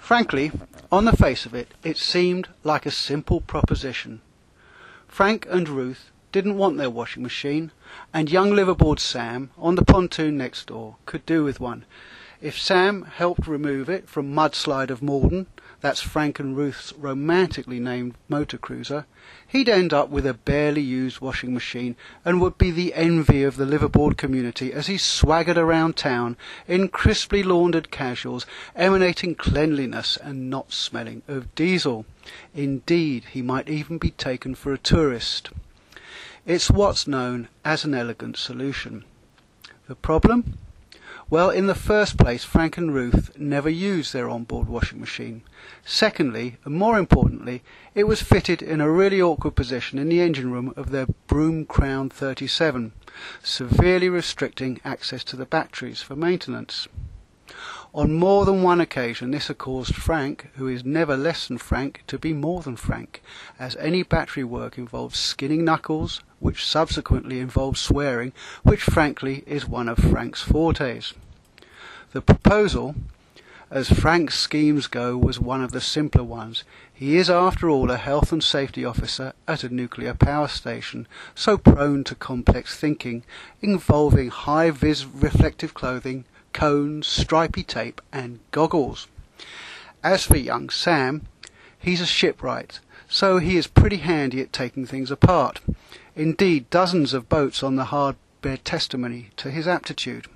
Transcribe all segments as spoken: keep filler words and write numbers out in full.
Frankly, on the face of it, it seemed like a simple proposition. Frank and Ruth didn't want their washing machine, and young liveaboard Sam, on the pontoon next door, could do with one. If Sam helped remove it from Mudslide of Morden, that's Frank and Ruth's romantically named motor cruiser, he'd end up with a barely used washing machine and would be the envy of the liveaboard community as he swaggered around town in crisply laundered casuals emanating cleanliness and not smelling of diesel. Indeed, he might even be taken for a tourist. It's what's known as an elegant solution. The problem? Well, in the first place, Frank and Ruth never used their onboard washing machine. Secondly, and more importantly, it was fitted in a really awkward position in the engine room of their Broom Crown thirty-seven, severely restricting access to the batteries for maintenance. On more than one occasion this had caused Frank, who is never less than frank, to be more than frank, as any battery work involves skinning knuckles, which subsequently involves swearing, which frankly is one of Frank's fortes. The proposal, as Frank's schemes go, was one of the simpler ones. He is, after all, a health and safety officer at a nuclear power station, so prone to complex thinking, involving high-vis reflective clothing, cones, stripy tape, and goggles. As for young Sam, he's a shipwright, so he is pretty handy at taking things apart. Indeed, dozens of boats on the Hard bear testimony to his aptitude.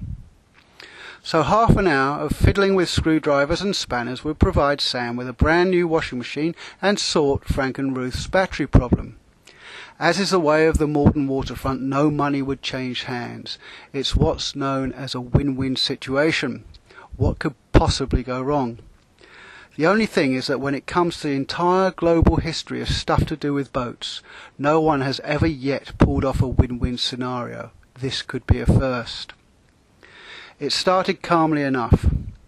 So half an hour of fiddling with screwdrivers and spanners would provide Sam with a brand new washing machine and sort Frank and Ruth's battery problem. As is the way of the Morden waterfront, no money would change hands. It's what's known as a win-win situation. What could possibly go wrong? The only thing is that when it comes to the entire global history of stuff to do with boats, no one has ever yet pulled off a win-win scenario. This could be a first. It started calmly enough.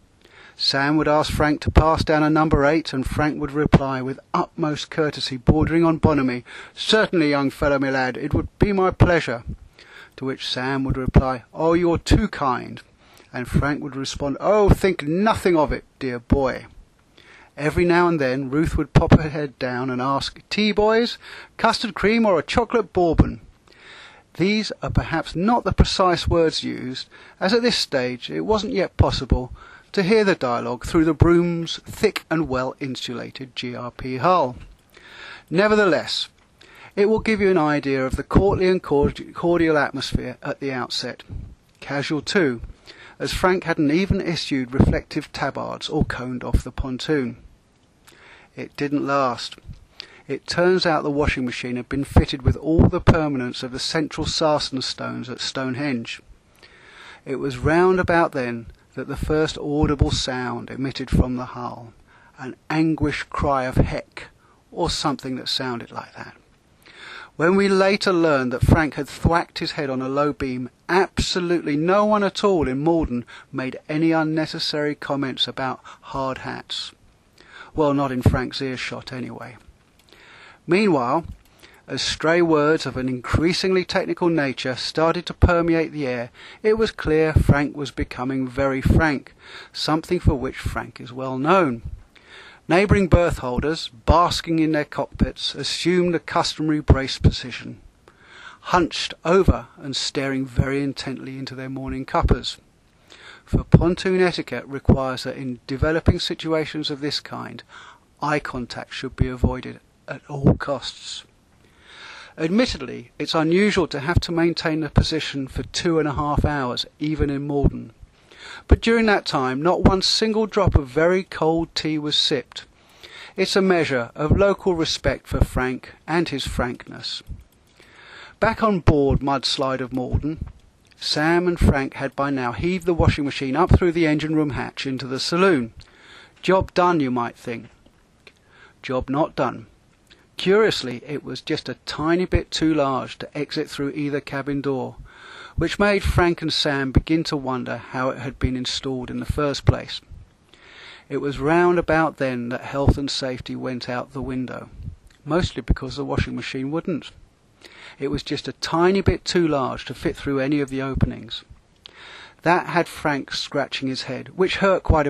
Sam would ask Frank to pass down a number eight, and Frank would reply with utmost courtesy bordering on bonhomie, "Certainly, young fellow, my lad, it would be my pleasure." To which Sam would reply, "Oh, you're too kind." And Frank would respond, "Oh, think nothing of it, dear boy." Every now and then Ruth would pop her head down and ask, "Tea, boys? Custard cream or a chocolate bourbon?" These are perhaps not the precise words used, as at this stage it wasn't yet possible to hear the dialogue through the Broom's thick and well-insulated G R P hull. Nevertheless, it will give you an idea of the courtly and cordial atmosphere at the outset. Casual too, as Frank hadn't even issued reflective tabards or coned off the pontoon. It didn't last. It turns out the washing machine had been fitted with all the permanence of the central sarsen stones at Stonehenge. It was round about then that the first audible sound emitted from the hull, an anguished cry of heck, or something that sounded like that. When we later learned that Frank had thwacked his head on a low beam, absolutely no one at all in Morden made any unnecessary comments about hard hats. Well, not in Frank's earshot anyway. Meanwhile, as stray words of an increasingly technical nature started to permeate the air, it was clear Frank was becoming very frank, something for which Frank is well known. Neighbouring berth holders, basking in their cockpits, assumed the customary brace position, hunched over and staring very intently into their morning cuppers. For pontoon etiquette requires that in developing situations of this kind, eye contact should be avoided at all costs. Admittedly, it's unusual to have to maintain the position for two and a half hours, even in Morden. But during that time, not one single drop of very cold tea was sipped. It's a measure of local respect for Frank and his frankness. Back on board Mudslide of Morden, Sam and Frank had by now heaved the washing machine up through the engine room hatch into the saloon. Job done, you might think. Job not done. Curiously, it was just a tiny bit too large to exit through either cabin door, which made Frank and Sam begin to wonder how it had been installed in the first place. It was round about then that health and safety went out the window, mostly because the washing machine wouldn't. It was just a tiny bit too large to fit through any of the openings. That had Frank scratching his head, which hurt quite a bit,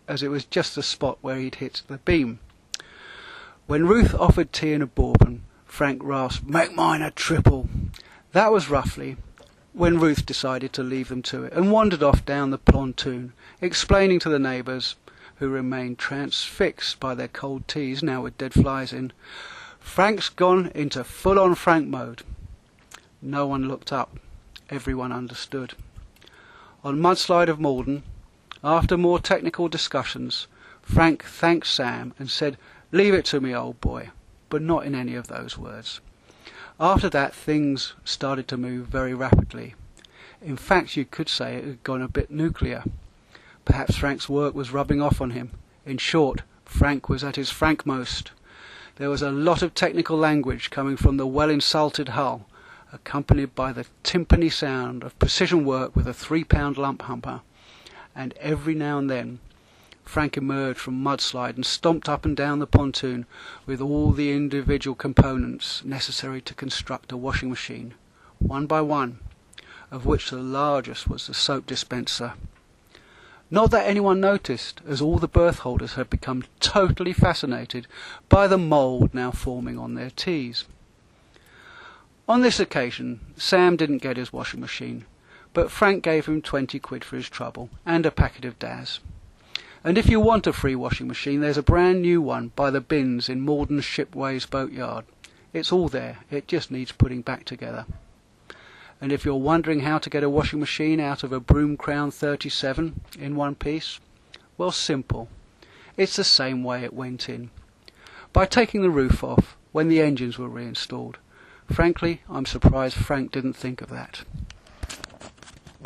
as it was just the spot where he'd hit the beam. When Ruth offered tea and a bourbon, Frank rasped, "Make mine a triple." That was roughly when Ruth decided to leave them to it and wandered off down the pontoon, explaining to the neighbours, who remained transfixed by their cold teas now with dead flies in, "Frank's gone into full-on Frank mode." No one looked up. Everyone understood. On Mudslide of Malden, after more technical discussions, Frank thanked Sam and said, "Leave it to me, old boy," but not in any of those words. After that, things started to move very rapidly. In fact, you could say it had gone a bit nuclear. Perhaps Frank's work was rubbing off on him. In short, Frank was at his Frankmost. There was a lot of technical language coming from the well-insulted hull, accompanied by the timpani sound of precision work with a three-pound lump humper, and every now and then Frank emerged from Mudslide and stomped up and down the pontoon with all the individual components necessary to construct a washing machine, one by one, of which the largest was the soap dispenser. Not that anyone noticed, as all the berth holders had become totally fascinated by the mould now forming on their teas. On this occasion, Sam didn't get his washing machine, but Frank gave him twenty quid for his trouble and a packet of Daz. And if you want a free washing machine, there's a brand new one by the bins in Malden Shipways Boatyard. It's all there, it just needs putting back together. And if you're wondering how to get a washing machine out of a Broom Crown thirty-seven in one piece, well, simple. It's the same way it went in. By taking the roof off when the engines were reinstalled. Frankly, I'm surprised Frank didn't think of that.